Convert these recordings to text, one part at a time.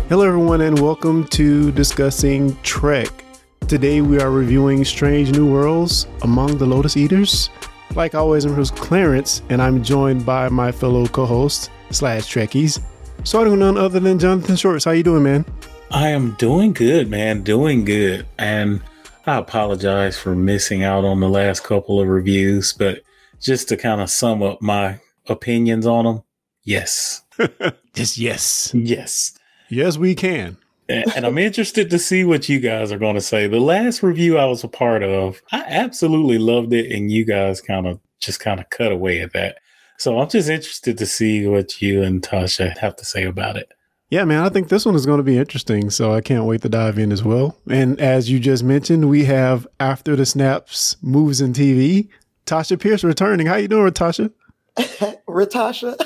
Hello everyone and welcome to Discussing Trek. Today we are reviewing Strange New Worlds Among the Lotus Eaters. Like always, I'm host Clarence and I'm joined by my fellow co-hosts / Trekkies. Starting with none other than Jonathan Shorts. How you doing, man? I am doing good, man. Doing good. And I apologize for missing out on the last couple of reviews, but just to kind of sum up my opinions on them, yes. Just yes. Yes. Yes, we can. And I'm interested to see what you guys are going to say. The last review I was a part of, I absolutely loved it, and you guys kind of cut away at that. So I'm just interested to see what you and Tasha have to say about it. Yeah, man, I think this one is going to be interesting, so I can't wait to dive in as well. And as you just mentioned, we have After the Snaps Movies and TV, Tasha Pierce returning. How you doing, Tasha? Ratasha.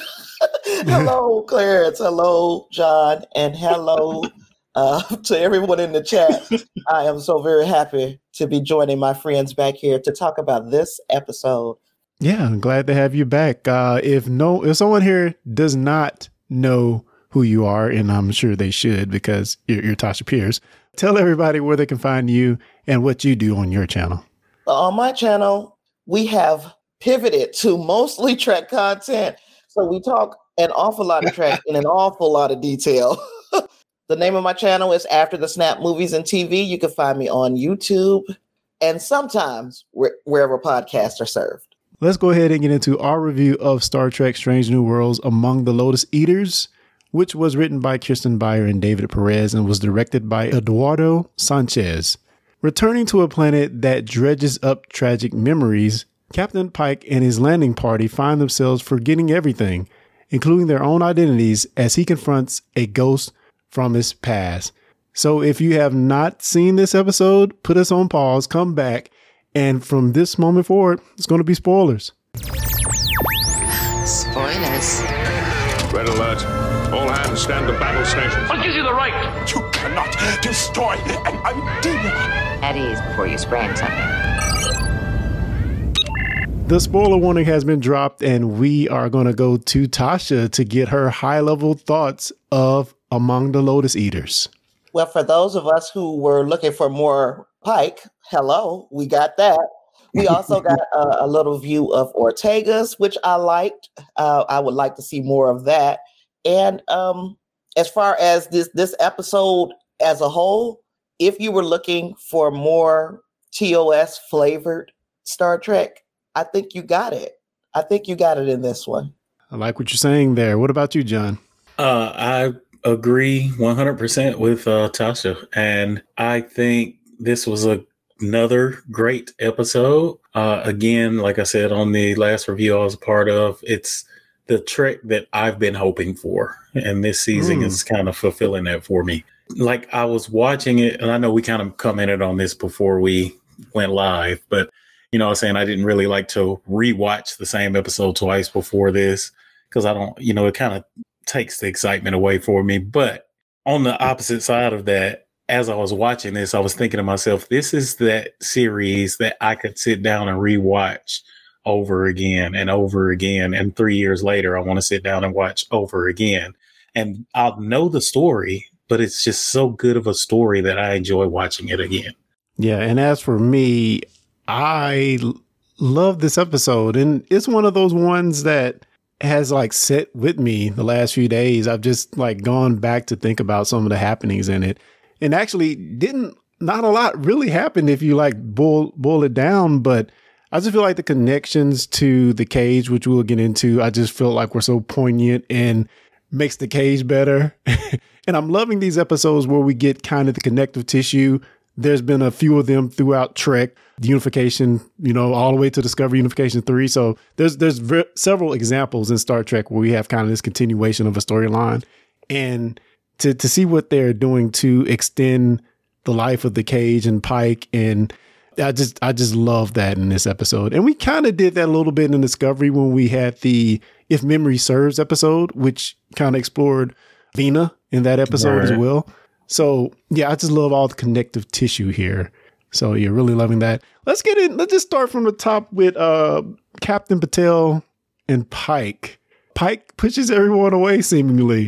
Hello, Clarence. Hello, John. And hello to everyone in the chat. I am so very happy to be joining my friends back here to talk about this episode. Yeah, I'm glad to have you back. If someone here does not know who you are, and I'm sure they should because you're Tasha Pierce, tell everybody where they can find you and what you do on your channel. On my channel, we have pivoted to mostly Trek content. So we talk an awful lot of Trek in an awful lot of detail. The name of my channel is After the Snap Movies and TV. You can find me on YouTube and sometimes wherever podcasts are served. Let's go ahead and get into our review of Star Trek Strange New Worlds Among the Lotus Eaters, which was written by Kirsten Beyer and David Perez and was directed by Eduardo Sanchez. Returning to a planet that dredges up tragic memories, Captain Pike and his landing party find themselves forgetting everything, including their own identities, as he confronts a ghost from his past. So if you have not seen this episode, put us on pause, come back, and from this moment forward, it's going to be spoilers. Spoilers. Red alert. All hands stand to battle stations. What gives you the right? You cannot destroy an idea. At ease before you sprain something. The spoiler warning has been dropped, and we are going to go to Tasha to get her high-level thoughts of Among the Lotus Eaters. Well, for those of us who were looking for more Pike, hello, we got that. We also got a little view of Ortega's, which I liked. I would like to see more of that. And as far as this episode as a whole, if you were looking for more TOS flavored Star Trek, I think you got it. I think you got it in this one. I like what you're saying there. What about you, John? I agree 100% with Tasha. And I think this was another great episode. Again, like I said on the last review I was a part of, it's the Trek that I've been hoping for. And this season is kind of fulfilling that for me. Like I was watching it, and I know we kind of commented on this before we went live, but you know what I'm saying? I didn't really like to rewatch the same episode twice before this because I don't, it kind of takes the excitement away for me. But on the opposite side of that, as I was watching this, I was thinking to myself, this is that series that I could sit down and rewatch over again and over again. And 3 years later, I want to sit down and watch over again. And I'll know the story, but it's just so good of a story that I enjoy watching it again. Yeah. And as for me, I love this episode, and it's one of those ones that has like sit with me the last few days. I've just like gone back to think about some of the happenings in it, and actually not a lot really happened if you like boil it down, but I just feel like the connections to the cage, which we'll get into, I just feel like we're so poignant and makes the cage better. And I'm loving these episodes where we get kind of the connective tissue. There's been a few of them throughout Trek, the Unification, all the way to Discovery Unification 3. So there's several examples in Star Trek where we have kind of this continuation of a storyline. And to see what they're doing to extend the life of the cage and Pike, and I just love that in this episode. And we kind of did that a little bit in Discovery when we had the If Memory Serves episode, which kind of explored Vina in that episode as well. So yeah, I just love all the connective tissue here. So you're really loving that. Let's get in. Let's just start from the top with Captain Patel and Pike. Pike pushes everyone away seemingly.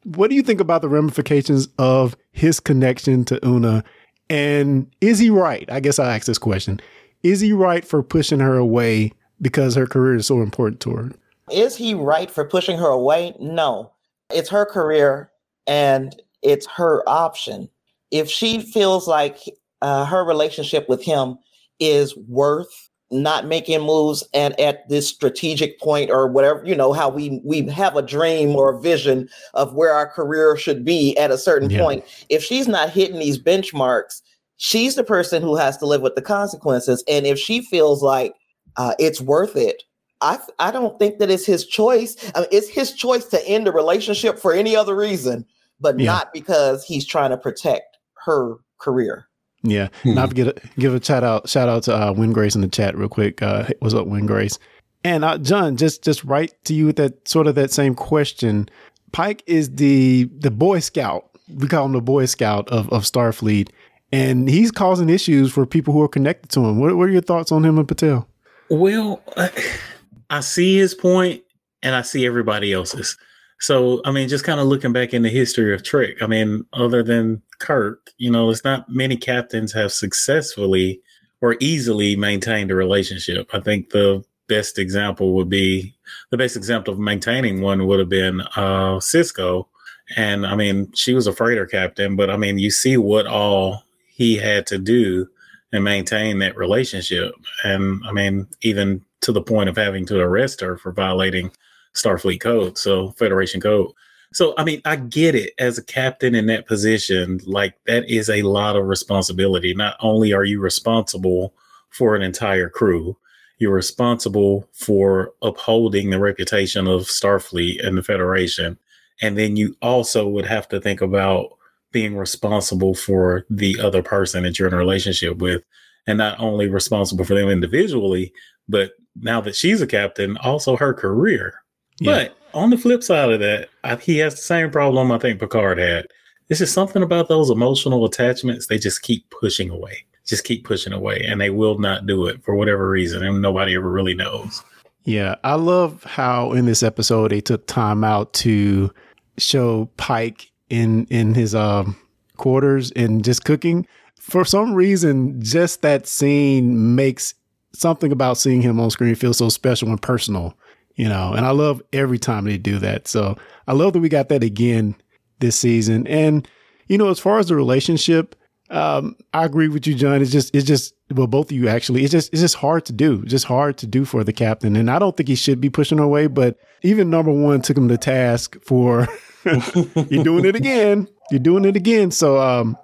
What do you think about the ramifications of his connection to Una? And is he right? I guess I'll ask this question. Is he right for pushing her away because her career is so important to her? Is he right for pushing her away? No. It's her career and it's her option. If she feels like her relationship with him is worth not making moves and at this strategic point or whatever, how we have a dream or a vision of where our career should be at a certain point. If she's not hitting these benchmarks, she's the person who has to live with the consequences. And if she feels like it's worth it, I don't think that it's his choice. I mean, it's his choice to end the relationship for any other reason, but not because he's trying to protect her career. Yeah. Not to give a shout out to Win Grace in the chat real quick. What's up, Win Grace? And John, just right to you with that same question. Pike is the Boy Scout. We call him the Boy Scout of Starfleet. And he's causing issues for people who are connected to him. What are your thoughts on him and Patel? Well, I see his point and I see everybody else's. So, I mean, just kind of looking back in the history of Trek, I mean, other than Kirk, it's not many captains have successfully or easily maintained a relationship. I think the best example of maintaining one would have been Sisko. And I mean, she was a freighter captain, but I mean, you see what all he had to do and maintain that relationship. And I mean, even to the point of having to arrest her for violating Starfleet code, so Federation code. So, I mean, I get it as a captain in that position, like that is a lot of responsibility. Not only are you responsible for an entire crew, you're responsible for upholding the reputation of Starfleet and the Federation. And then you also would have to think about being responsible for the other person that you're in a relationship with, and not only responsible for them individually, but now that she's a captain, also her career. Yeah. But on the flip side of that, he has the same problem I think Picard had. It's just something about those emotional attachments. They just keep pushing away, and they will not do it for whatever reason. And nobody ever really knows. Yeah. I love how in this episode, they took time out to show Pike in his quarters and just cooking. For some reason, just that scene makes something about seeing him on screen feel so special and personal. And I love every time they do that. So I love that we got that again this season. And, as far as the relationship, I agree with you, John. It's just, well, both of you actually, it's just hard to do, for the captain. And I don't think he should be pushing her away, but even number one took him to task for, you're doing it again. So,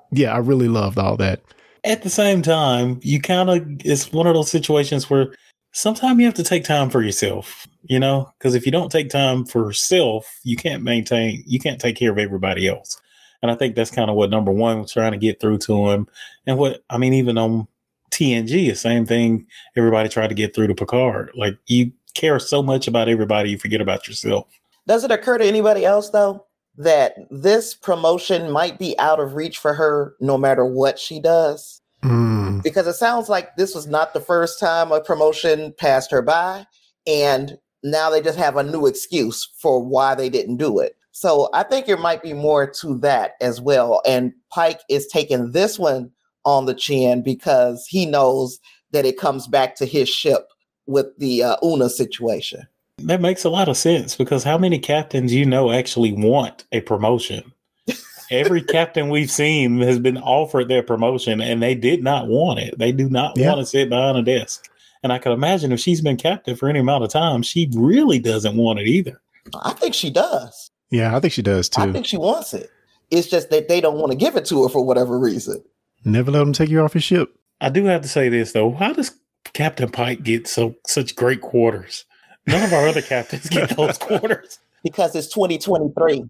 I really loved all that. At the same time, it's one of those situations where sometimes you have to take time for yourself, because if you don't take time for self, you can't take care of everybody else. And I think that's kind of what number one was trying to get through to him. And even on TNG, the same thing everybody tried to get through to Picard. Like, you care so much about everybody, you forget about yourself. Does it occur to anybody else, though, that this promotion might be out of reach for her no matter what she does? Because it sounds like this was not the first time a promotion passed her by, and now they just have a new excuse for why they didn't do it. So I think there might be more to that as well. And Pike is taking this one on the chin because he knows that it comes back to his ship with the Una situation. That makes a lot of sense, because how many captains actually want a promotion? Every captain we've seen has been offered their promotion and they did not want it. They do not want to sit behind a desk. And I can imagine if she's been captain for any amount of time, she really doesn't want it either. I think she does. Yeah, I think she does too. I think she wants it. It's just that they don't want to give it to her for whatever reason. Never let them take you off your ship. I do have to say this, though. How does Captain Pike get such great quarters? None of our other captains get those quarters. Because it's 2023.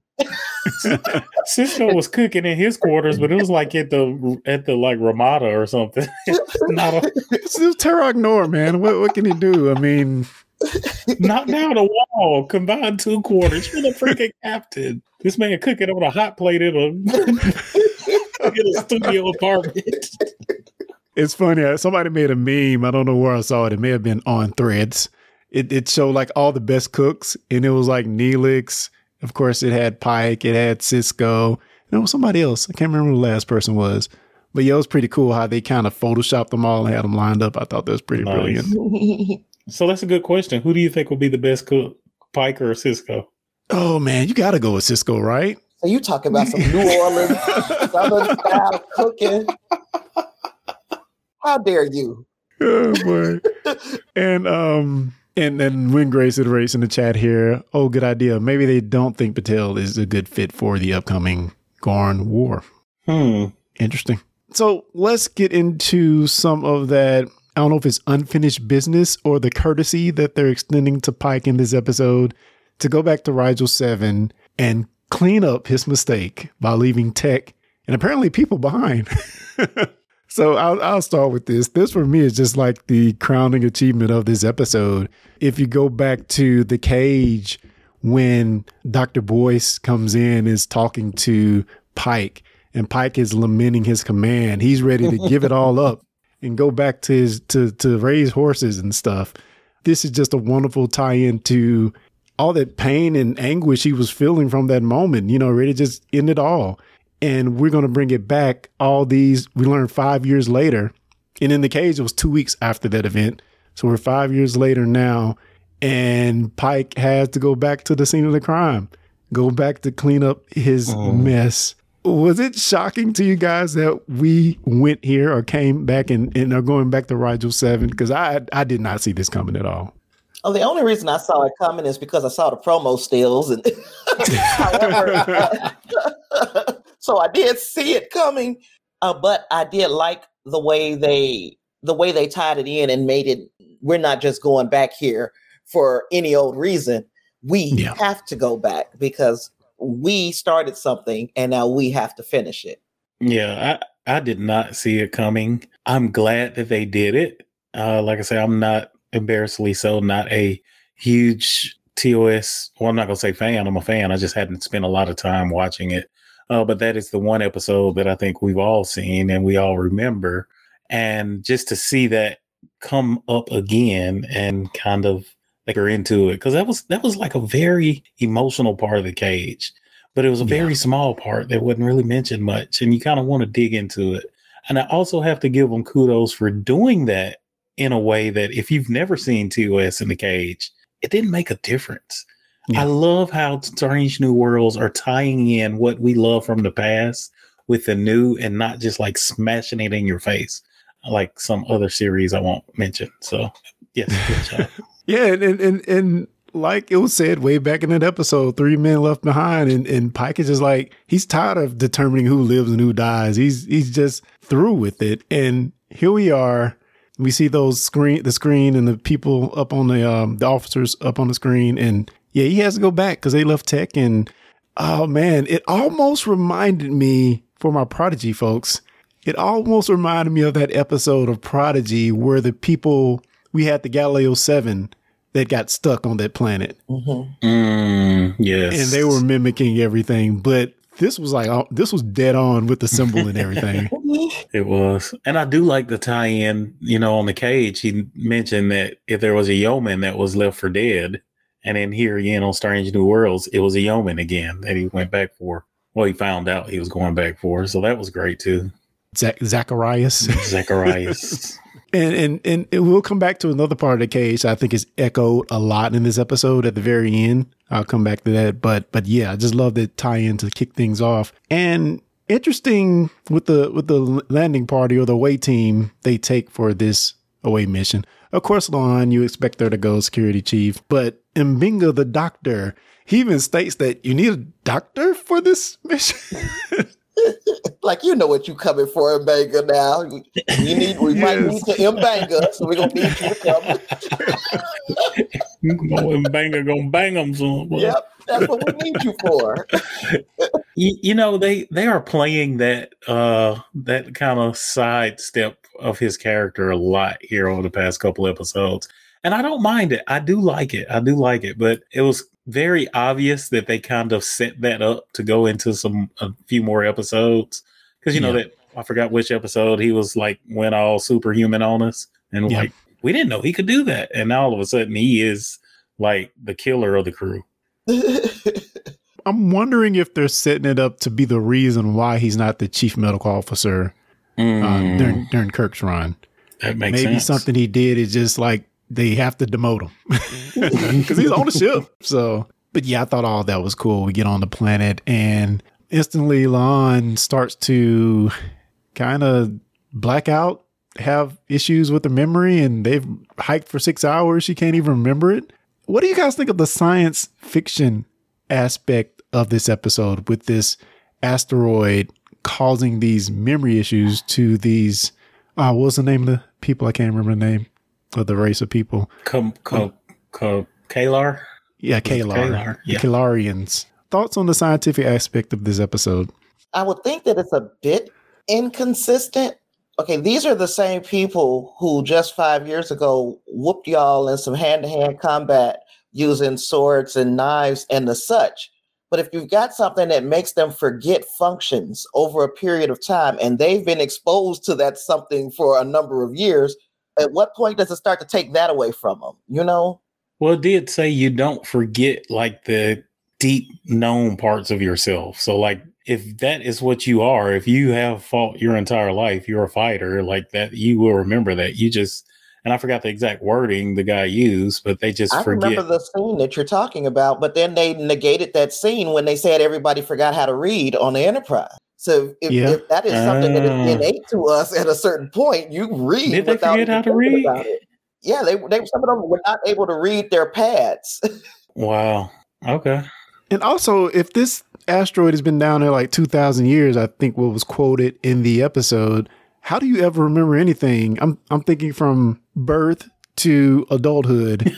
Sisko was cooking in his quarters, but it was like at the like Ramada or something. It's Terra Ignore, man. What can he do? I mean, knock down a wall, combine 2 quarters. You're the freaking captain. This man cooking on a hot plate in a studio apartment. It's funny. Somebody made a meme. I don't know where I saw it. It may have been on Threads. It showed like all the best cooks, and it was like Neelix Of course, it had Pike, it had Cisco, and there was somebody else. I can't remember who the last person was. But yeah, it was pretty cool how they kind of photoshopped them all and had them lined up. I thought that was pretty brilliant. So that's a good question. Who do you think will be the best cook, Pike or Cisco? Oh, man, you got to go with Cisco, right? So you talking about some New Orleans Southern style cooking? How dare you? Oh boy! And Win Grace iterates in the chat here. Oh, good idea. Maybe they don't think Patel is a good fit for the upcoming Gorn War. Interesting. So let's get into some of that. I don't know if it's unfinished business or the courtesy that they're extending to Pike in this episode to go back to Rigel 7 and clean up his mistake by leaving Tech and apparently people behind. So I'll start with this. This for me is just like the crowning achievement of this episode. If you go back to the cage when Dr. Boyce comes in, is talking to Pike, and Pike is lamenting his command. He's ready to give it all up and go back to his to raise horses and stuff. This is just a wonderful tie-in to all that pain and anguish he was feeling from that moment, ready to just end it all. And we're going to bring it back. We learned 5 years later. And in the cage, it was 2 weeks after that event. So we're 5 years later now. And Pike has to go back to the scene of the crime, go back to clean up his mess. Was it shocking to you guys that we went here or came back and are going back to Rigel 7? Because I did not see this coming at all. Oh, the only reason I saw it coming is because I saw the promo stills. And however, so I did see it coming, but I did like the way they tied it in and made it. We're not just going back here for any old reason. We have to go back because we started something and now we have to finish it. Yeah, I did not see it coming. I'm glad that they did it. Like I say, I'm not embarrassingly so not a huge TOS. Well, I'm not going to say fan. I'm a fan. I just hadn't spent a lot of time watching it. But that is the one episode that I think we've all seen and we all remember. And just to see that come up again and kind of like are into it, because that was like a very emotional part of the cage, but it was a very small part that wasn't really mentioned much. And you kind of want to dig into it. And I also have to give them kudos for doing that in a way that if you've never seen TOS in the cage, it didn't make a difference. I love how Strange New Worlds are tying in what we love from the past with the new and not just like smashing it in your face like some other series I won't mention. So, yes, good job. Yeah, and like it was said way back in that episode, 3 Men Left Behind, and Pike is just like, he's tired of determining who lives and who dies. He's just through with it. And here we are. We see the screen and the people up on the officers up on the screen. And yeah, he has to go back because they left Tech. And oh man, it almost reminded me, for my Prodigy folks, it almost reminded me of that episode of Prodigy where the people, we had the Galileo 7 that got stuck on that planet. Yes. And they were mimicking everything. But this was dead on with the symbol and everything. It was. And I do like the tie-in, on the cage. He mentioned that if there was a yeoman that was left for dead, and then here again on Strange New Worlds, it was a yeoman again that he went back for. Well, he found out he was going back for. So that was great too. Zacharias. Zacharias. And we'll come back to another part of the cage I think is echoed a lot in this episode at the very end. I'll come back to that. But yeah, I just love the tie-in to kick things off. And interesting with the landing party or the away team they take for this away mission. Of course, Lon, you expect her to go security chief, but M'Benga the doctor, he even states that you need a doctor for this mission. Like, what you coming for, M'Benga now. We might need to M'Benga, so we're going to need you to come. M'Benga going to bang them soon. Yep, that's what we need you for. They are playing that kind of sidestep of his character a lot here over the past couple episodes. And I don't mind it. I do like it. But it was very obvious that they kind of set that up to go into a few more episodes. Because that I forgot which episode he was like went all superhuman on us. And like, we didn't know he could do that. And now all of a sudden he is like the killer of the crew. I'm wondering if they're setting it up to be the reason why he's not the chief medical officer during Kirk's run. That makes Maybe sense. something he did is just like they have to demote him because he's on the ship. So, but yeah, I thought all that was cool. We get on the planet and instantly La'an starts to kind of black out, have issues with her memory, and they've hiked for 6 hours. She can't even remember it. What do you guys think of the science fiction aspect of this episode with this asteroid causing these memory issues to these, what was the name of the people? I can't remember the name of the race of people. Kalar? Yeah, Kalar. Yeah. The Kalarians. Thoughts on the scientific aspect of this episode? I would think that it's a bit inconsistent. Okay, these are the same people who just 5 years ago whooped y'all in some hand-to-hand combat using swords and knives and the such. But if you've got something that makes them forget functions over a period of time, and they've been exposed to that something for a number of years, at what point does it start to take that away from them? You know? Well, it did say you don't forget like the deep known parts of yourself. So like if that is what you are, if you have fought your entire life, you're a fighter like that, you will remember that. You just, and I forgot the exact wording the guy used, but they just forget. I remember the scene that you're talking about, but then they negated that scene when they said everybody forgot how to read on the Enterprise. So if that is something that is innate to us at a certain point, you read. Did they forget how to read? About it. Yeah, they some of them were not able to read their pads. Wow. Okay. And also, if this asteroid has been down there like 2,000 years, I think what was quoted in the episode, how do you ever remember anything? I'm thinking from birth to adulthood.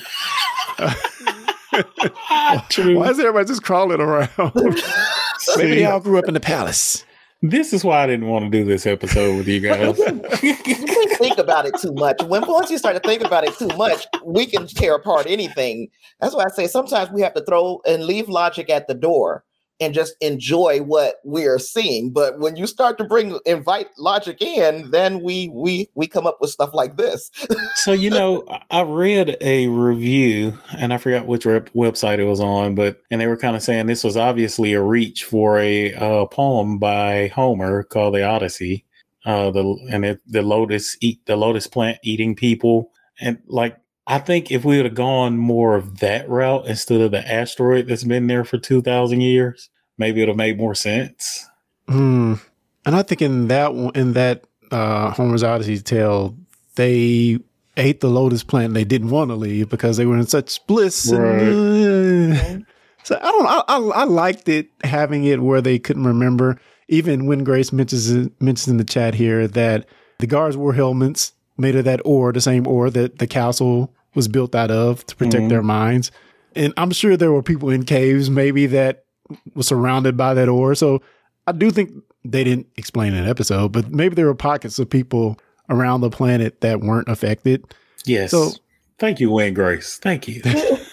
True. Why is everybody just crawling around? Maybe they all grew up in the palace. This is why I didn't want to do this episode with you guys. You can't think about it too much. Once you start to think about it too much, we can tear apart anything. That's why I say sometimes we have to throw and leave logic at the door and just enjoy what we are seeing. But when you start to invite logic in, then we come up with stuff like this. So, I read a review and I forgot which website it was on, and they were kind of saying this was obviously a reach for a poem by Homer called the Odyssey. The lotus plant eating people. And I think if we would have gone more of that route instead of the asteroid that's been there for 2,000 years, maybe it would have made more sense. And I think in that Homer's Odyssey tale, they ate the lotus plant and they didn't want to leave because they were in such bliss. Right. So I don't know. I liked it having it where they couldn't remember. Even when Grace mentions in the chat here that the guards wore helmets made of that ore, the same ore that the castle was built out of to protect their minds. And I'm sure there were people in caves maybe that were surrounded by that ore. So I do think they didn't explain in an episode, but maybe there were pockets of people around the planet that weren't affected. Yes. So thank you, Wayne Grace. Thank you.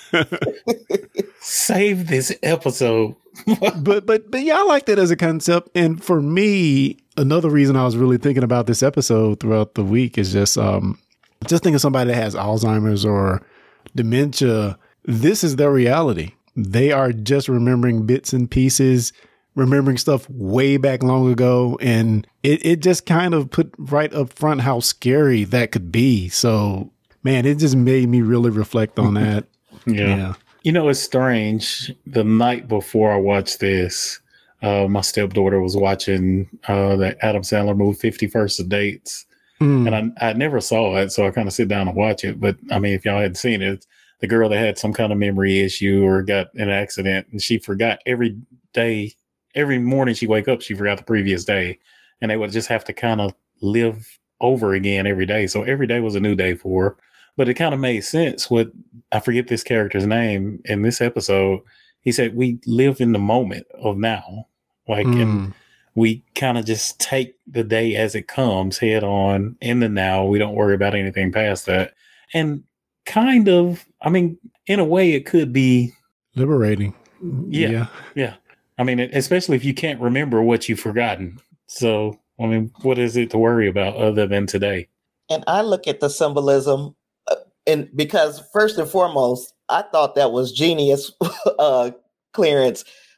Save this episode. but yeah, I like that as a concept. And for me, another reason I was really thinking about this episode throughout the week is just think of somebody that has Alzheimer's or dementia. This is their reality. They are just remembering bits and pieces, remembering stuff way back long ago. And it just kind of put right up front how scary that could be. So, man, it just made me really reflect on that. Yeah. It's strange. The night before I watched this, my stepdaughter was watching the Adam Sandler movie 50 First Dates. And I never saw it, so I kind of sit down and watch it. But, I mean, if y'all hadn't seen it, the girl that had some kind of memory issue or got in an accident, and she forgot every morning she wake up, she forgot the previous day. And they would just have to kind of live over again every day. So every day was a new day for her. But it kind of made sense I forget this character's name in this episode. He said, we live in the moment of now. And we kind of just take the day as it comes head on in the now. We don't worry about anything past that. And kind of, I mean, in a way it could be liberating. Yeah. I mean, especially if you can't remember what you've forgotten. So, I mean, what is it to worry about other than today? And I look at the symbolism and because first and foremost, I thought that was genius clearance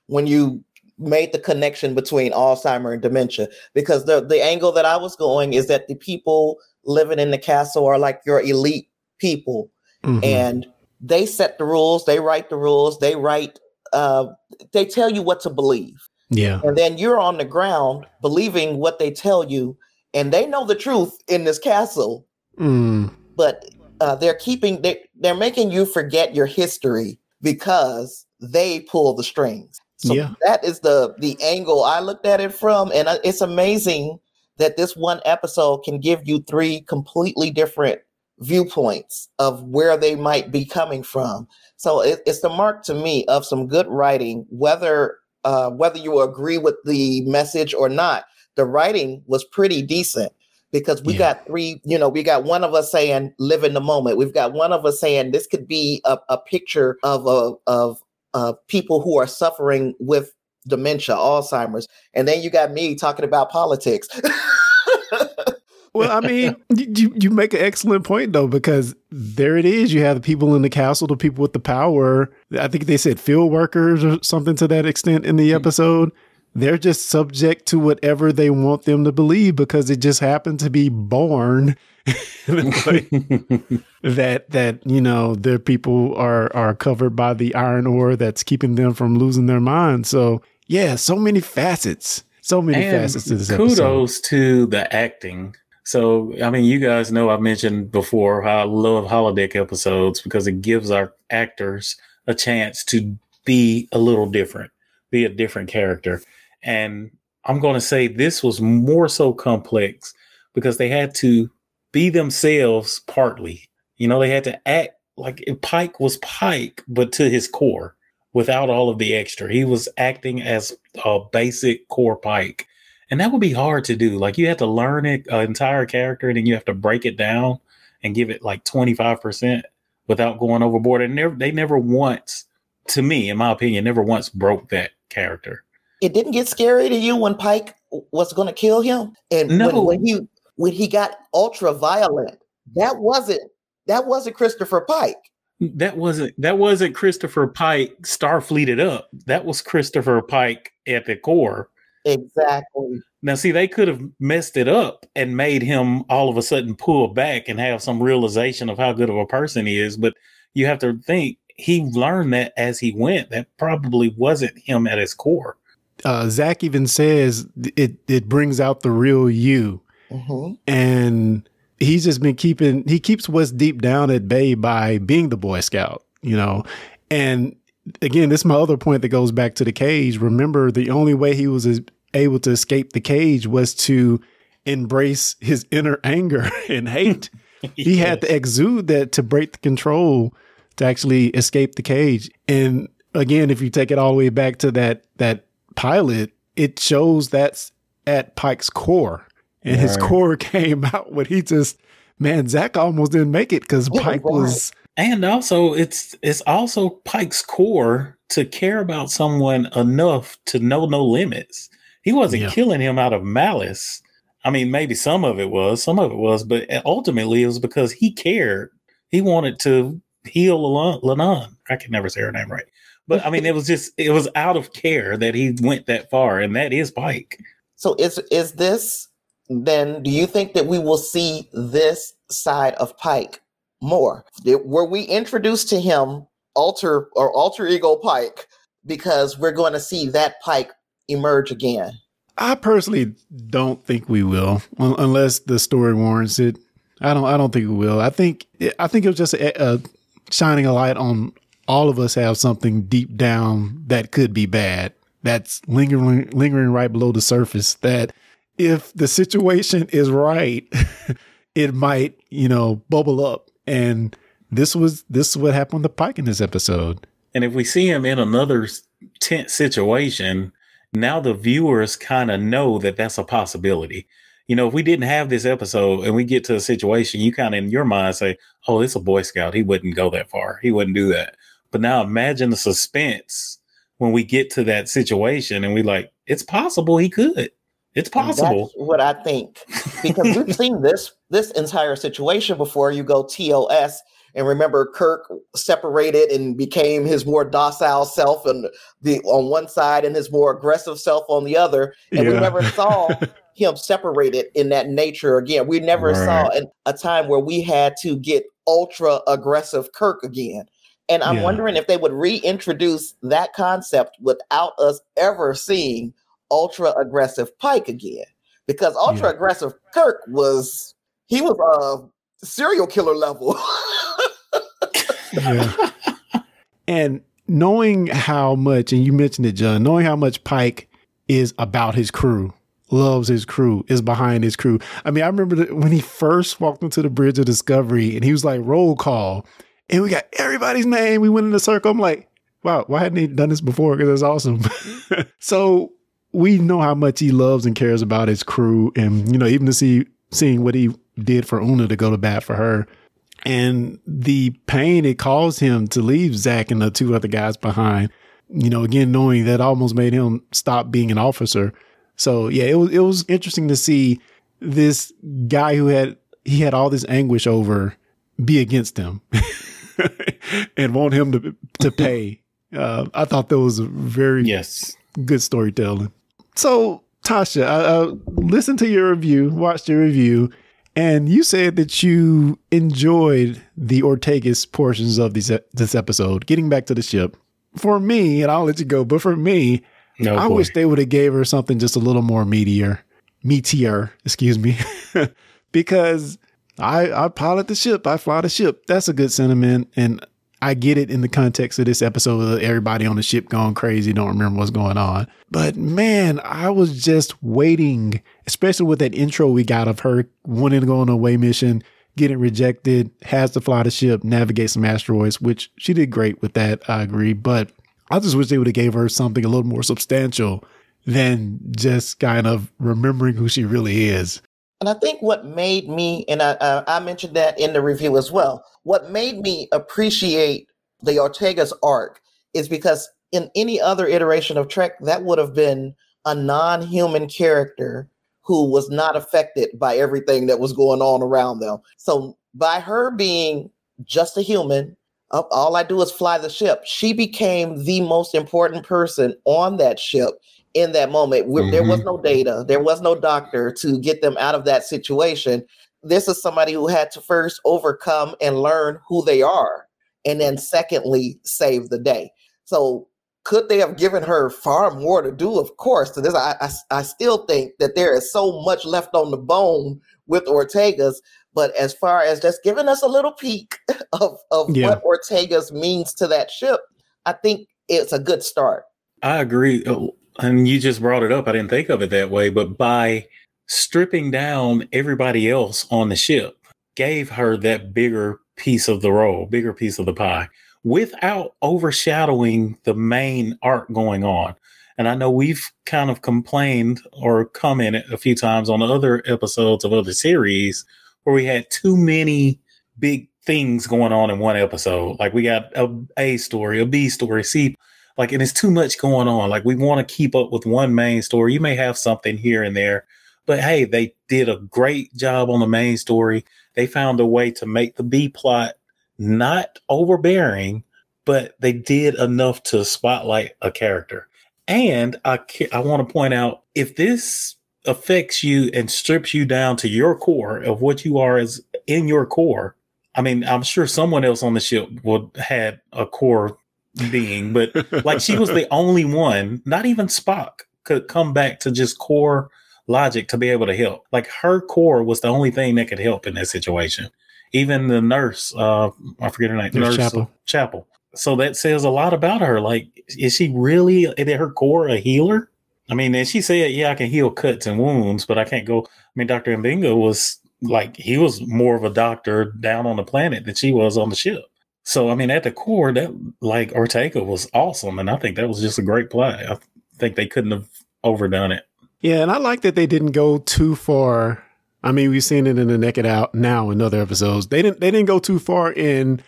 when you made the connection between Alzheimer and dementia, because the angle that I was going is that the people living in the castle are like your elite people, and they set the rules, they write the rules, they tell you what to believe. Yeah. And then you're on the ground believing what they tell you, and they know the truth in this castle, but they're making you forget your history because they pull the strings. So that is the angle I looked at it from. And it's amazing that this one episode can give you 3 completely different viewpoints of where they might be coming from. So it's the mark to me of some good writing, whether you agree with the message or not. The writing was pretty decent, because we got 3, we got one of us saying live in the moment. We've got one of us saying this could be a picture of people who are suffering with dementia, Alzheimer's. And then you got me talking about politics. Well, I mean, you make an excellent point, though, because there it is. You have the people in the castle, the people with the power. I think they said field workers or something to that extent in the episode. They're just subject to whatever they want them to believe because it just happened to be born that their people are covered by the iron ore that's keeping them from losing their minds. So yeah, so many facets to this episode. Kudos to the acting. So, I mean, you guys know I've mentioned before how I love holodeck episodes because it gives our actors a chance to be a little different, be a different character. And I'm going to say this was more so complex because they had to be themselves partly. They had to act like Pike was Pike, but to his core without all of the extra. He was acting as a basic core Pike. And that would be hard to do. Like, you have to learn an entire character and then you have to break it down and give it like 25% without going overboard. And they never once, to me, in my opinion, never once broke that character. It didn't get scary to you when Pike was going to kill him? And no. when he got ultra violent, that wasn't Christopher Pike. That wasn't Christopher Pike Starfleeted up. That was Christopher Pike at the core. Exactly. Now, see, they could have messed it up and made him all of a sudden pull back and have some realization of how good of a person he is. But you have to think he learned that as he went. That probably wasn't him at his core. Zach even says it brings out the real you. Mm-hmm. And he's just been he keeps what's deep down at bay by being the Boy Scout, And again, this is my other point that goes back to the cage. Remember, the only way he was able to escape the cage was to embrace his inner anger and hate. He had to exude that to break the control to actually escape the cage. And again, if you take it all the way back to that pilot, it shows that's at Pike's core. And his core came out when Zach almost didn't make it because Pike was... And also, it's also Pike's core to care about someone enough to know no limits. He wasn't killing him out of malice. I mean, maybe some of it was, but ultimately it was because he cared. He wanted to heal Lanan. I can never say her name right. But I mean, it was out of care that he went that far, and that is Pike. So is this, then, do you think that we will see this side of Pike more? Were we introduced to him alter ego Pike because we're going to see that Pike emerge again? I personally don't think we will, unless the story warrants it. I don't think we will. I think it was just shining a light on all of us have something deep down that could be bad, that's lingering right below the surface, that if the situation is right, it might, bubble up. And this is what happened to Pike in this episode. And if we see him in another tense situation, now the viewers kind of know that that's a possibility. If we didn't have this episode and we get to a situation, you kind of in your mind say, oh, it's a Boy Scout. He wouldn't go that far. He wouldn't do that. But now imagine the suspense when we get to that situation and we like, it's possible he could. It's possible. That's what I think. Because we've seen this entire situation before. You go TOS, And remember, Kirk separated and became his more docile self on one side and his more aggressive self on the other. And we never saw him separated in that nature again. We never saw a time where we had to get ultra aggressive Kirk again. And I'm wondering if they would reintroduce that concept without us ever seeing ultra aggressive Pike again. Because ultra aggressive Kirk was a serial killer level. And knowing how much, and you mentioned it, John, knowing how much Pike is about his crew, loves his crew, is behind his crew. I mean, I remember when he first walked into the Bridge of Discovery and he was like, roll call. And we got everybody's name. We went in a circle. I'm like, wow, why hadn't he done this before? Because that's awesome. So we know how much he loves and cares about his crew. And, you know, even to seeing what he did for Una to go to bat for her and the pain it caused him to leave Zach and the two other guys behind, you know, again, knowing that almost made him stop being an officer. So, yeah, it was interesting to see this guy who had all this anguish over be against him and want him to pay. I thought that was a very good storytelling. So, Tasha, I listened to your review, watched your review, and you said that you enjoyed the Ortegas portions of this episode. Getting back to the ship. For me, and I'll let you go, but for me, I wish they would have gave her something just a little more meteor, excuse me, because I pilot the ship, I fly the ship. That's a good sentiment, and I get it in the context of this episode of everybody on the ship going crazy, don't remember what's going on. But man, I was just waiting, especially with that intro we got of her wanting to go on a away mission, getting rejected, has to fly the ship, navigate some asteroids, which she did great with that, I agree. But I just wish they would have gave her something a little more substantial than just kind of remembering who she really is. And I think what made me, and I mentioned that in the review as well, what made me appreciate the Ortega's arc is because in any other iteration of Trek, that would have been a non-human character who was not affected by everything that was going on around them. So by her being just a human, all I do is fly the ship, she became the most important person on that ship. In that moment, there was no data, there was no doctor to get them out of that situation. This is somebody who had to first overcome and learn who they are, and then secondly, save the day. So could they have given her far more to do? Of course. So I still think that there is so much left on the bone with Ortegas, but as far as just giving us a little peek of what Ortegas means to that ship, I think it's a good start. I agree. And you just brought it up. I didn't think of it that way, but by stripping down everybody else on the ship, gave her that bigger piece of the role, bigger piece of the pie, without overshadowing the main arc going on. And I know we've kind of complained or commented a few times on other episodes of other series where we had too many big things going on in one episode. Like we got a story, a B story, C. Like, and it's too much going on. Like, we want to keep up with one main story. You may have something here and there, but hey, they did a great job on the main story. They found a way to make the B plot not overbearing, but they did enough to spotlight a character. And I want to point out, if this affects you and strips you down to your core of what you are as in your core, I mean, I'm sure someone else on the ship would had a core being, but like she was the only one, not even Spock could come back to just core logic to be able to help. Like her core was the only thing that could help in that situation. Even the nurse, I forget her name, Nurse Chapel. So that says a lot about her. Like, is she really at her core a healer? I mean, and she said, yeah, I can heal cuts and wounds, but I can't go. I mean, Dr. M'Benga was like, he was more of a doctor down on the planet than she was on the ship. So, I mean, at the core, that like Ortega was awesome. And I think that was just a great play. I think they couldn't have overdone it. Yeah. And I like that they didn't go too far. I mean, we've seen it in the Naked Out now in other episodes. They didn't go too far in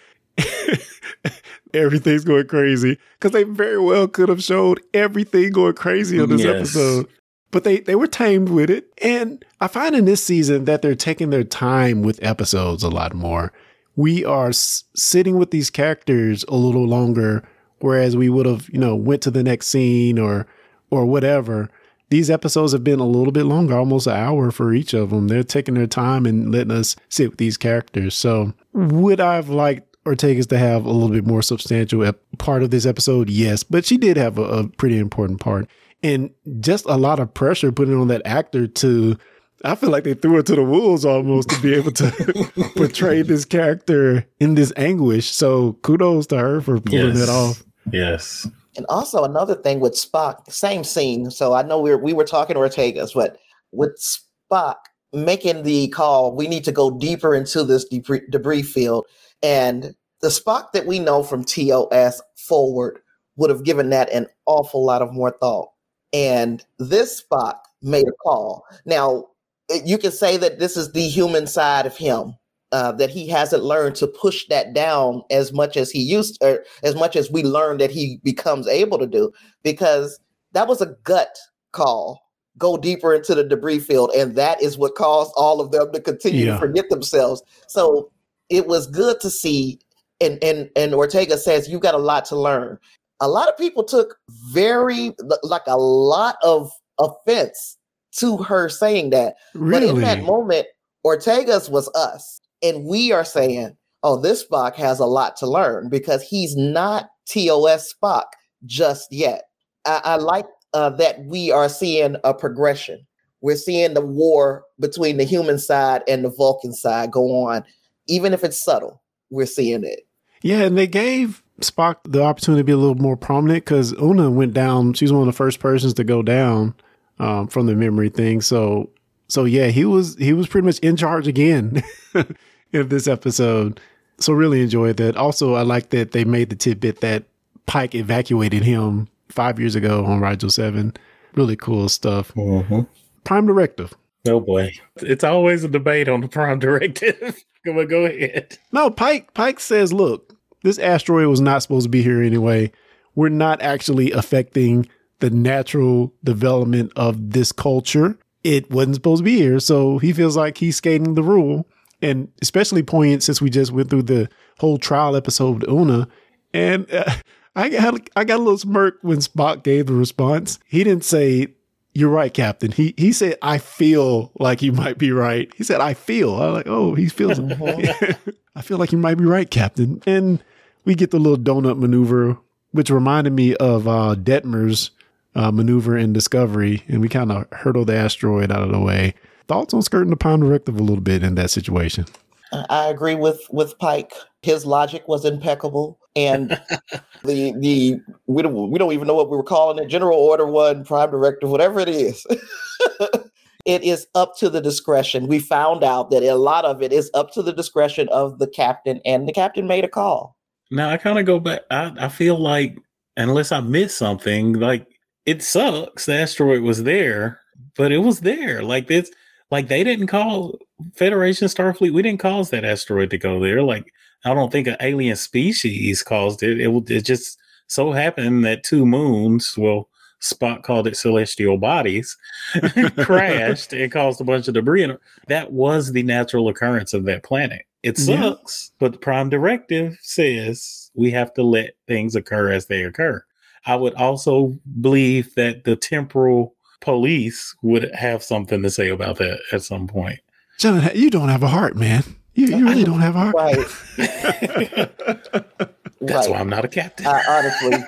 everything's going crazy, because they very well could have showed everything going crazy on this episode. But they were tamed with it. And I find in this season that they're taking their time with episodes a lot more. we are sitting with these characters a little longer, whereas we would have, went to the next scene or whatever. These episodes have been a little bit longer, almost an hour for each of them. They're taking their time and letting us sit with these characters. So would I have liked Ortegas to have a little bit more substantial part of this episode? Yes, but she did have a pretty important part. And just a lot of pressure putting on that actor I feel like they threw her to the wolves almost to be able to portray this character in this anguish. So kudos to her for pulling it off. Yes. And also another thing with Spock, same scene. So I know we were talking Ortegas, but with Spock making the call, we need to go deeper into this debris field. And the Spock that we know from TOS forward would have given that an awful lot of more thought. And this Spock made a call. Now, you can say that this is the human side of him, that he hasn't learned to push that down as much as he used, or as much as we learned that he becomes able to do, because that was a gut call. Go deeper into the debris field. And that is what caused all of them to continue to forget themselves. So it was good to see. And Ortega says, you've got a lot to learn. A lot of people took a lot of offense to her saying that. Really? But in that moment, Ortega's was us. And we are saying, oh, this Spock has a lot to learn because he's not TOS Spock just yet. I like that we are seeing a progression. We're seeing the war between the human side and the Vulcan side go on. Even if it's subtle, we're seeing it. Yeah, and they gave Spock the opportunity to be a little more prominent because Una went down. She's one of the first persons to go down from the memory thing. So yeah, he was pretty much in charge again in this episode. So really enjoyed that. Also, I like that they made the tidbit that Pike evacuated him 5 years ago on Rigel 7. Really cool stuff. Mm-hmm. Prime Directive. Oh boy, it's always a debate on the Prime Directive. Go ahead. No, Pike says, look, this asteroid was not supposed to be here anyway. We're not actually affecting the natural development of this culture. It wasn't supposed to be here. So he feels like he's skating the rule. And especially poignant since we just went through the whole trial episode with Una. And I got a little smirk when Spock gave the response. He didn't say, you're right, Captain. He said, I feel like you might be right. He said, I feel. I'm like, oh, he feels it. I feel like you might be right, Captain. And we get the little donut maneuver, which reminded me of Detmer's maneuver in Discovery. And we kind of hurtled the asteroid out of the way. Thoughts on skirting the Prime Directive a little bit in that situation? I agree with Pike. His logic was impeccable. And we don't even know what we were calling it. General Order 1, Prime Directive, whatever it is. It is up to the discretion. We found out that a lot of it is up to the discretion of the captain, and the captain made a call. Now I kind of go back. I feel like, unless I missed something, like it sucks. The asteroid was there, but it was there. Like this, like they didn't call Federation Starfleet. We didn't cause that asteroid to go there. Like I don't think an alien species caused it. It just so happened that two moons, well, Spock called it celestial bodies, crashed and caused a bunch of debris. And that was the natural occurrence of that planet. It sucks, but the Prime Directive says we have to let things occur as they occur. I would also believe that the temporal police would have something to say about that at some point. John, you don't have a heart, man. You really don't have a heart. Right. That's why I'm not a captain. Honestly,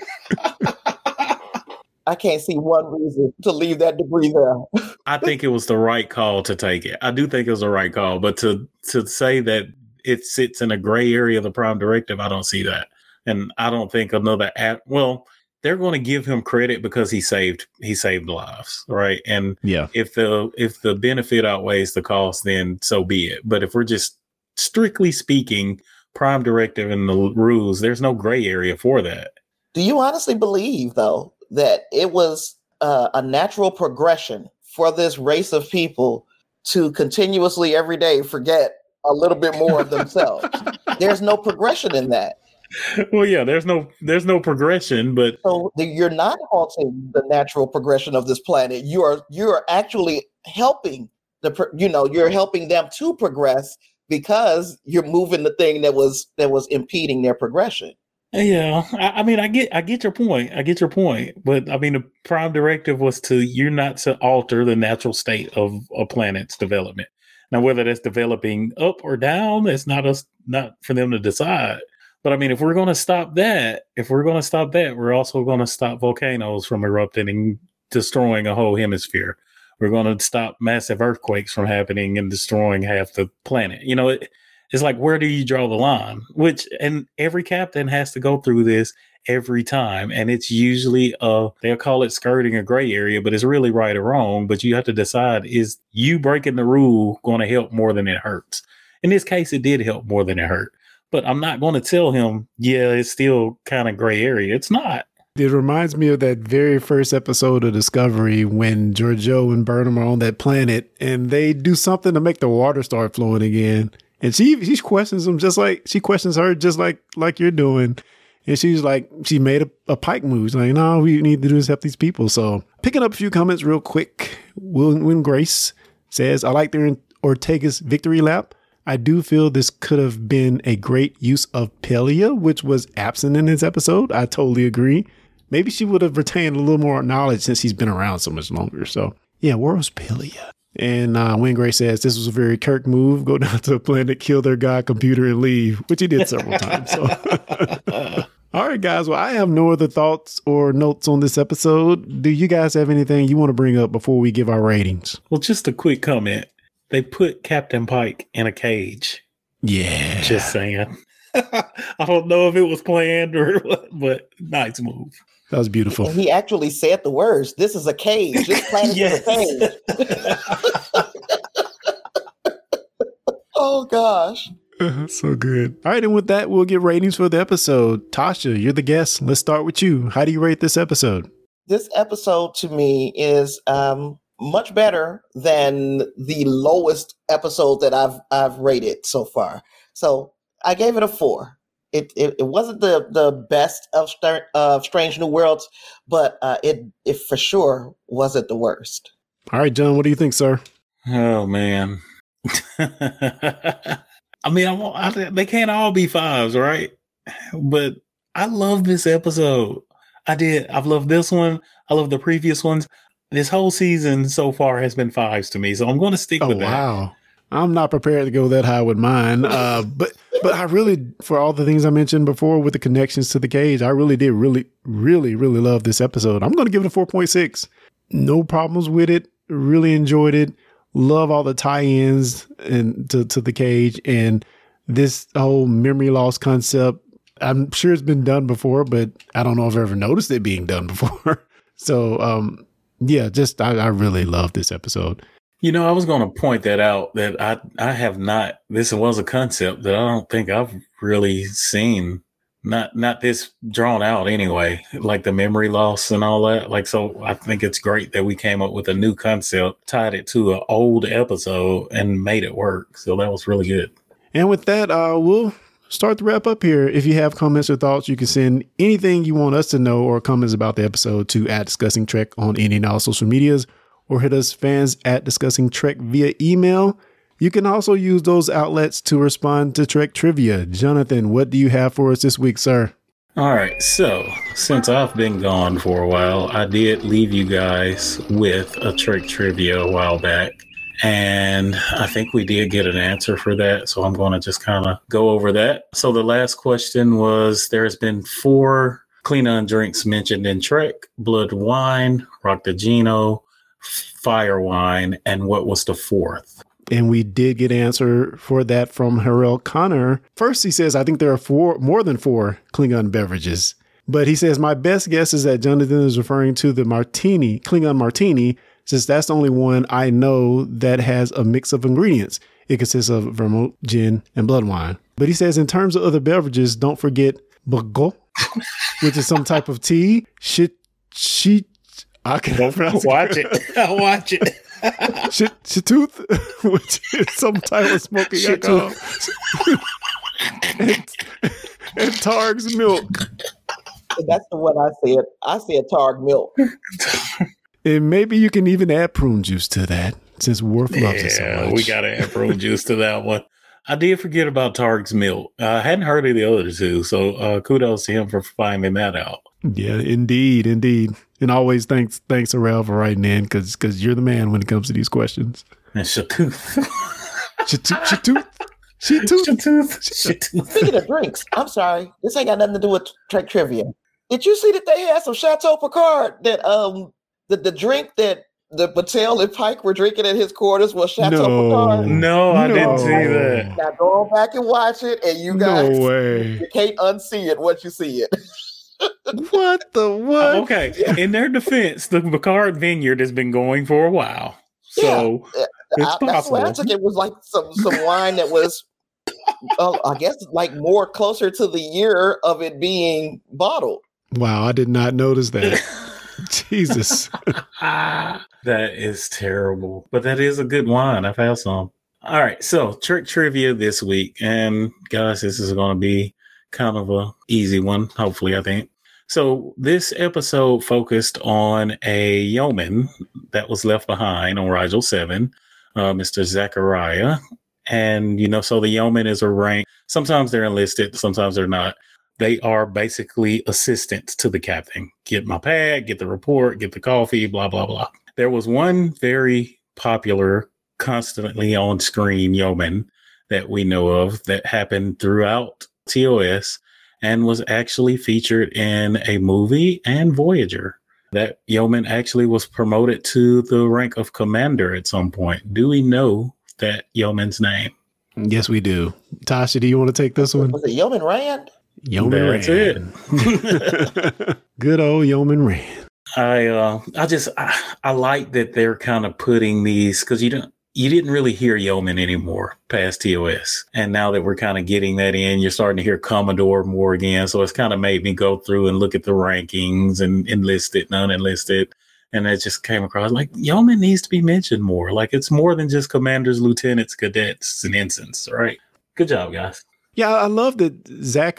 I can't see one reason to leave that debris there. I think it was the right call to take it. I do think it was the right call, but to say that it sits in a gray area of the Prime Directive, I don't see that. And I don't think another well, they're going to give him credit because he saved lives, right? And if the benefit outweighs the cost, then so be it. But if we're just strictly speaking, Prime Directive and the rules, there's no gray area for that. Do you honestly believe, though, that it was a natural progression for this race of people to continuously every day forget a little bit more of themselves? There's no progression in that. Well, yeah, there's no progression, but so you're not halting the natural progression of this planet. You are actually helping you're helping them to progress because you're moving the thing that was impeding their progression. Yeah, I mean, I get your point. I get your point. But I mean, the prime directive was you're not to alter the natural state of a planet's development. Now, whether that's developing up or down, it's not for them to decide. But I mean, if we're going to stop that, we're also going to stop volcanoes from erupting and destroying a whole hemisphere. We're going to stop massive earthquakes from happening and destroying half the planet. You know, it's like, where do you draw the line? And every captain has to go through this every time. And it's usually, they'll call it skirting a gray area, but it's really right or wrong. But you have to decide, is you breaking the rule going to help more than it hurts? In this case, it did help more than it hurt. But I'm not going to tell him, yeah, it's still kind of gray area. It's not. It reminds me of that very first episode of Discovery when Georgiou and Burnham are on that planet and they do something to make the water start flowing again. And she questions them she questions her just like you're doing. And she's like, she made a Pike move. She's like, no, we need to do is help these people. So picking up a few comments real quick. When Grace says, I like their Ortega's victory lap. I do feel this could have been a great use of Pelia, which was absent in this episode. I totally agree. Maybe she would have retained a little more knowledge since he's been around so much longer. So yeah, where was Pelia? And when Gray says this was a very Kirk move, go down to a planet, kill their god computer and leave, which he did several times. So all right, guys. Well, I have no other thoughts or notes on this episode. Do you guys have anything you want to bring up before we give our ratings? Well, just a quick comment. They put Captain Pike in a cage. Yeah. Just saying. I don't know if it was planned or what, but nice move. That was beautiful. And he actually said the words, this is a cage. This planet is a cage. Oh, gosh. So good. All right. And with that, we'll get ratings for the episode. Tasha, you're the guest. Let's start with you. How do you rate this episode? This episode to me is much better than the lowest episode that I've rated so far. So I gave it a 4. It wasn't the best of Strange New Worlds, but it for sure wasn't the worst. All right, John, what do you think, sir? Oh man, I mean, they can't all be 5s, right? But I love this episode. I did. I've loved this one. I love the previous ones. This whole season so far has been 5s to me, so I'm going to stick with that. Wow. I'm not prepared to go that high with mine. But I really, for all the things I mentioned before with the connections to the cage, I really did really love this episode. I'm going to give it a 4.6. No problems with it. Really enjoyed it. Love all the tie-ins and to the cage and this whole memory loss concept. I'm sure it's been done before, but I don't know if I've ever noticed it being done before. So, yeah, just I really love this episode. You know, I was going to point that out that I have not. This was a concept that I don't think I've really seen. Not this drawn out anyway, like the memory loss and all that. Like, so I think it's great that we came up with a new concept, tied it to an old episode and made it work. So that was really good. And with that, we'll start the wrap up here. If you have comments or thoughts, you can send anything you want us to know or comments about the episode to @DiscussingTrek on any and all social medias, or hit us fans @DiscussingTrek via email. You can also use those outlets to respond to Trek Trivia. Jonathan, what do you have for us this week, sir? All right. So since I've been gone for a while, I did leave you guys with a Trek Trivia a while back. And I think we did get an answer for that. So I'm going to just kind of go over that. So the last question was, there's been 4 Klingon drinks mentioned in Trek: blood wine, Raktajino, fire wine, and what was the 4th? And we did get an answer for that from Harel Connor. First, he says, I think there are more than 4 Klingon beverages. But he says, my best guess is that Jonathan is referring to the martini, Klingon martini, since that's the only one I know that has a mix of ingredients. It consists of vermouth, gin, and blood wine. But he says, in terms of other beverages, don't forget bago, which is some type of tea. I can't pronounce Watch it. I'll watch it. Shitooth, which is some type of smoking alcohol. and Targ's milk. That's the one I said. I said Targ milk. And maybe you can even add prune juice to that, since Worf loves it so much. We got to add prune juice to that one. I did forget about Targ's milk. I hadn't heard of the other two, so kudos to him for finding that out. Yeah, indeed. And always thanks Arel for writing in, because you're the man when it comes to these questions. And Shatooth. Shatooth. Speaking of drinks, I'm sorry. This ain't got nothing to do with Trek trivia. Did you see that they had some Chateau Picard that the drink that the Patel and Pike were drinking at his quarters was Chateau Picard? No, I didn't see that. Now go back and watch it, and you guys, you can't unsee it once you see it. What? Okay, in their defense, the Picard Vineyard has been going for a while, so it's possible. That's what I took. It was like some wine that was, I guess, like more closer to the year of it being bottled. Wow, I did not notice that. Jesus. That is terrible. But that is a good wine. I've had some. All right. So Trek trivia this week. And guys, this is going to be kind of a easy one, hopefully, I think. So this episode focused on a yeoman that was left behind on Rigel 7, Mr. Zachariah. And, so the yeoman is a rank. Sometimes they're enlisted, sometimes they're not. They are basically assistants to the captain. Get my pad, get the report, get the coffee, blah, blah, blah. There was one very popular, constantly on screen yeoman that we know of that happened throughout TOS and was actually featured in a movie and Voyager. That yeoman actually was promoted to the rank of commander at some point. Do we know that yeoman's name? Yes, we do. Tasha, do you want to take this one? Was it Yeoman Rand? Yeoman That's Rand. it. Good old Yeoman Rand. I like that they're kind of putting these, because you didn't really hear yeoman anymore past TOS, and now that we're kind of getting that in, you're starting to hear Commodore more again. So it's kind of made me go through and look at the rankings and enlisted and unenlisted, and it just came across like yeoman needs to be mentioned more. Like it's more than just commanders, lieutenants, cadets, and ensigns. Right? Good job, guys. Yeah, I love that Zach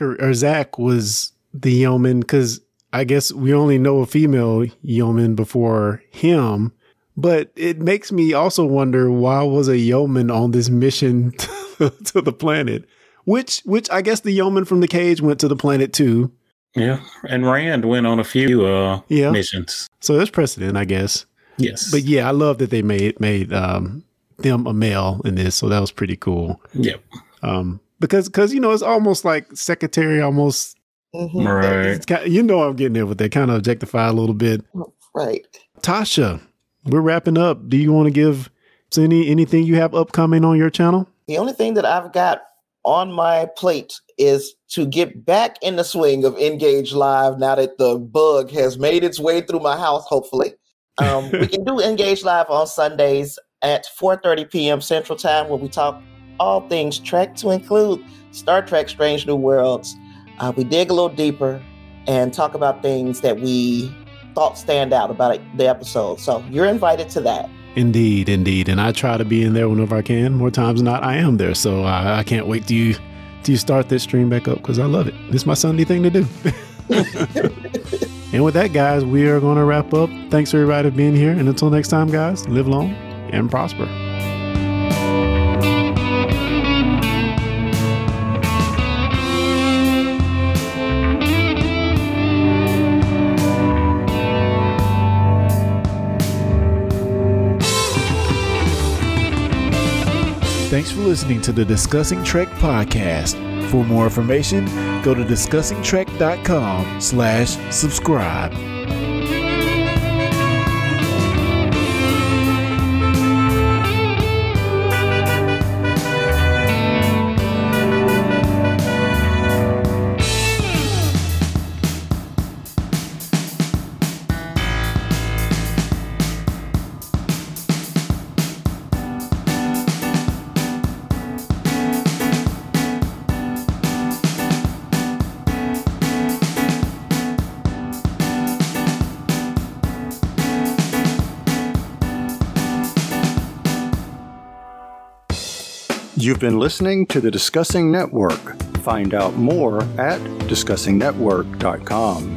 was the yeoman, because I guess we only know a female yeoman before him. But it makes me also wonder, why was a yeoman on this mission to the planet? Which I guess the yeoman from the cage went to the planet too. Yeah, and Rand went on a few missions. So there's precedent, I guess. Yes. But yeah, I love that they made them a male in this, so that was pretty cool. Yep. Because it's almost like secretary, almost. Mm-hmm. Right. I'm getting there with that kind of objectify a little bit. Right. Tasha, we're wrapping up. Do you want to give anything you have upcoming on your channel? The only thing that I've got on my plate is to get back in the swing of Engage Live now that the bug has made its way through my house, hopefully. We can do Engage Live on Sundays at 4:30 p.m. Central Time, where we talk all things Trek, to include Star Trek Strange New Worlds. We dig a little deeper and talk about things that we thought stand out about the episode. So you're invited to that. Indeed. And I try to be in there whenever I can. More times than not, I am there. So I can't wait till you start this stream back up, because I love it. It's my Sunday thing to do. And with that, guys, we are going to wrap up. Thanks everybody for being here. And until next time, guys, live long and prosper. Thanks for listening to the Discussing Trek podcast. For more information, go to discussingtrek.com/subscribe. You've been listening to the Discussing Network. Find out more at discussingnetwork.com.